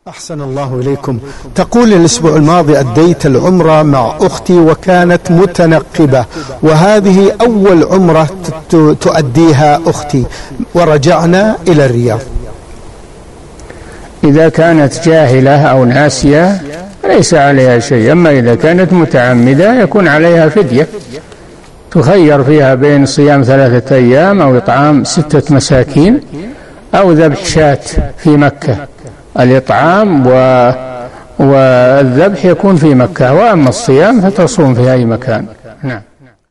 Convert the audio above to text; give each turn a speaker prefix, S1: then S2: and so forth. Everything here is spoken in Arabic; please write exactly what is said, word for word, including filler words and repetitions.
S1: أحسن الله إليكم. تقول الأسبوع الماضي أديت العمرة مع أختي وكانت متنقبة، وهذه أول عمرة تؤديها أختي ورجعنا إلى الرياض.
S2: إذا كانت جاهلة أو ناسية ليس عليها شيء، أما إذا كانت متعمدة يكون عليها فدية تخير فيها بين صيام ثلاثة أيام أو إطعام ستة مساكين أو ذبح شاة في مكة. الإطعام والذبح يكون في مكة، وأما الصيام فتصوم في أي مكان.